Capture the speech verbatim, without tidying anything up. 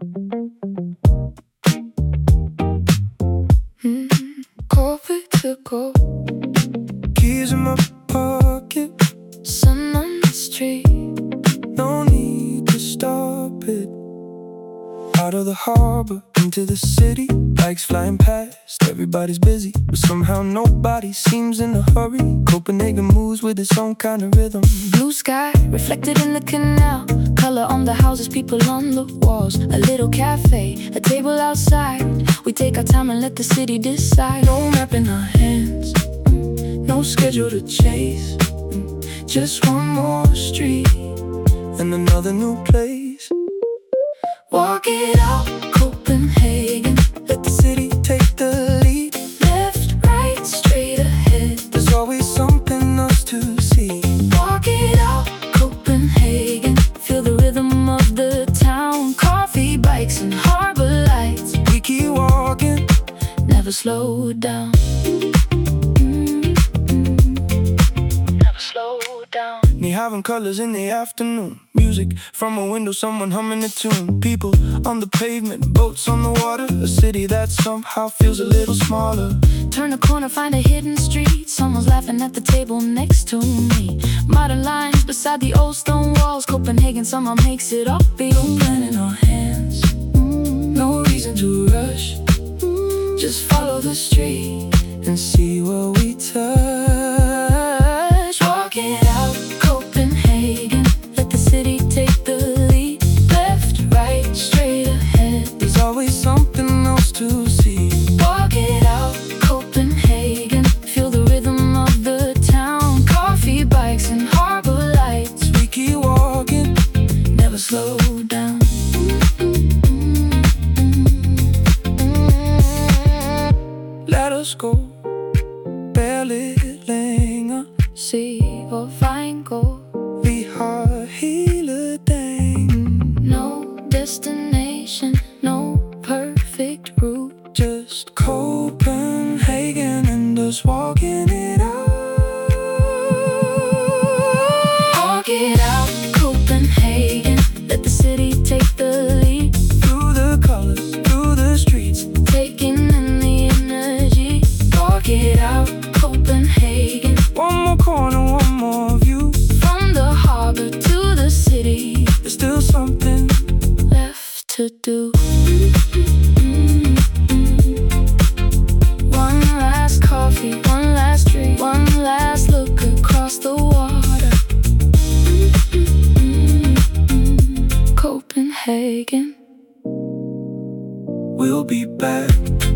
Mm, coffee to go, Keys in my pocket, sun on the street. no need to stop it. Out of the harbor, into the city, bikes flying past. Everybody's busy, but somehow nobody seems in a hurry. Copenhagen moves with its own kind of rhythm. Blue sky reflected in the canal, color on the houses, people on the walls. A little cafe, a table outside. We take our time and let the city decide. No map in our hands, no schedule to chase. Just one more street and another new place. Walk it out, Copenhagen. Let the city take the lead. Left, right, straight ahead. There's always something else to see. Walk it out, Copenhagen. Feel the rhythm of the town. Coffee, bikes, and harbor lights. We keep walking, Never slow down. Never slow down. Ni having colors in the afternoon. Music from a window, someone humming a tune. People on the pavement, boats on the water. A city that somehow feels a little smaller. Turn a corner, find a hidden street. Someone's laughing at the table next to me. Modern lines beside the old stone walls. Copenhagen somehow makes it upbeat. No plan in our hands, no reason to rush. Just follow the street and see what we touch. Walk it out, Copenhagen. Let the city take the lead. Left, right, straight ahead. There's always something else to see. Walk it out, Copenhagen. Feel the rhythm of the town. Coffee, bikes, and harbor lights. We keep walking, Never slow down. let us go. Vær lidt længere. Se hvor vejen går. Vi har hele dagen. No destination, no perfect route. Just Copenhagen and us walking it out. Walk it out, Copenhagen. Let the city take the lead. Through the colors, through the streets. Taking in the energy. Walk it out, Copenhagen. One more corner, one more view. From the harbor to the city, There's still something. left to do. One last coffee, one last drink, one last look across the water. Copenhagen. We'll be back.